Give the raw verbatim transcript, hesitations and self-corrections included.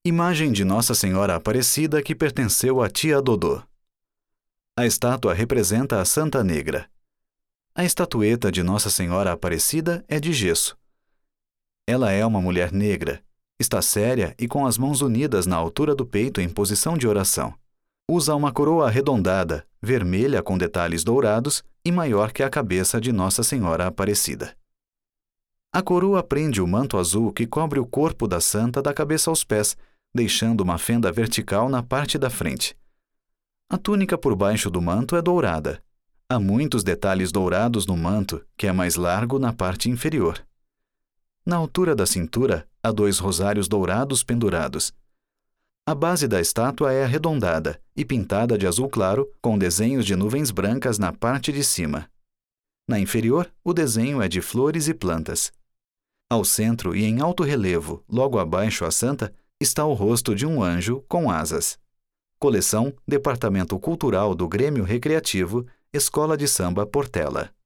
Imagem de Nossa Senhora Aparecida que pertenceu a tia Dodô. A estátua representa a Santa Negra. A estatueta de Nossa Senhora Aparecida é de gesso. Ela é uma mulher negra, está séria e com as mãos unidas na altura do peito em posição de oração. Usa uma coroa arredondada, vermelha com detalhes dourados e maior que a cabeça de Nossa Senhora Aparecida. A coroa prende o manto azul que cobre o corpo da santa da cabeça aos pés, deixando uma fenda vertical na parte da frente. A túnica por baixo do manto é dourada. Há muitos detalhes dourados no manto, que é mais largo na parte inferior. Na altura da cintura, há dois rosários dourados pendurados. A base da estátua é arredondada e pintada de azul claro, com desenhos de nuvens brancas na parte de cima. Na inferior, o desenho é de flores e plantas. Ao centro e em alto relevo, logo abaixo a santa, está o rosto de um anjo com asas. Coleção Departamento Cultural do Grêmio Recreativo, Escola de Samba Portela.